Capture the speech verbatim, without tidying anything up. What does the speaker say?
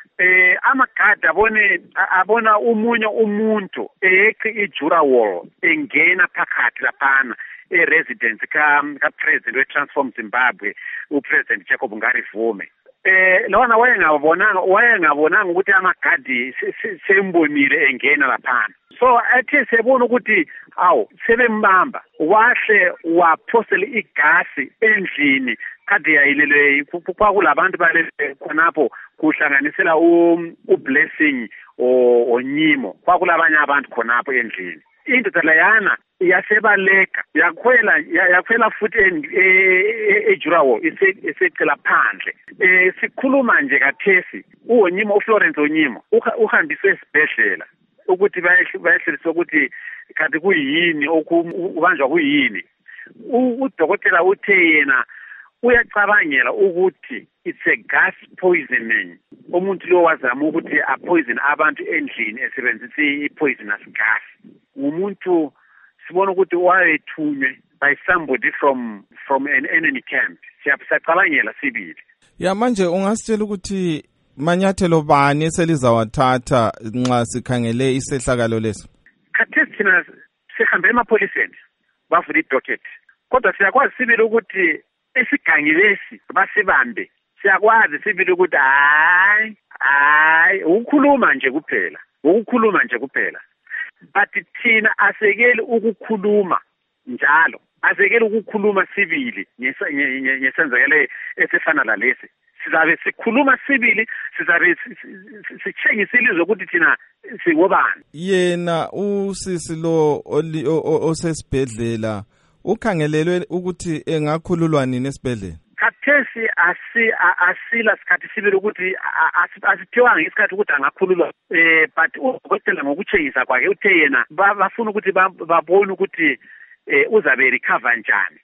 eh amagadi abone abona umunye umuntu eqi ijura wall engena phakathi laphana e-residence ka ka president we-Transform Zimbabwe upresident Jacob Ngarivume. Eh lona wayengabonanga wayengabonanga ukuthi amagadi sembonile engena laphana. So athe sebona ukuthi awu sebembamba wahle waphosela igasi endlini kade yayilele kwakulabantu bale khonapho kuhlanganisela uBlessing oNyimo kwakulabanye abantu khonapho endlini. Into layana yasebaleka yakhwela yakhwela futhi ejurawo isecela phandle. Eh sikhuluma nje kathesi uNyimo uFlorence Onyimo uhambiswe esibhedlela ukuthi bayehliswa ukuthi kanti kuyini okubanjwa kuyini. Udokotela uthe yena uyacabangela ukuthi it's a gas poisoning. Umuntu lo wazama ukuthi a poison abantu endlini esebenzisa i-poisonous gas. Umuntu sibona ukuthi wayethunywe by somebody from from an enemy camp. Siyacabangela sibili. Ya manje ungasitshela ukuthi manyathelo bani eselizawathatha nxa sikhangele isehlakalo leso? Khathesi thina sihambe emapholiseni bavula idocket. Kodwa siyakwazi sibili ukuthi esigangi lesi basibambe. Siyakwazi sibili ukuthi hayi hayi ukukhuluma nje kuphela. Ukukhuluma nje kuphela. But thina asekeli ukukhuluma njalo. Asekeli ukukhuluma sibili ngesenzekele esifana lalesi. Sizabe sikhuluma sibili sizabe sitshengisa ilizwe ukuthi thina singobani. Yena usisi lo osesibhedlela ukhangelelwe ukuthi engakhululwa nini esibhedlela? Khathesi asi asila sikhathi sibili ukuthi asithiwanga isikhathi ukuthi angakhululwa. Eh but udokotela ngokutshengisa kwakhe uthe yena bafuna ukuthi babone ukuthi uzabe recover njani.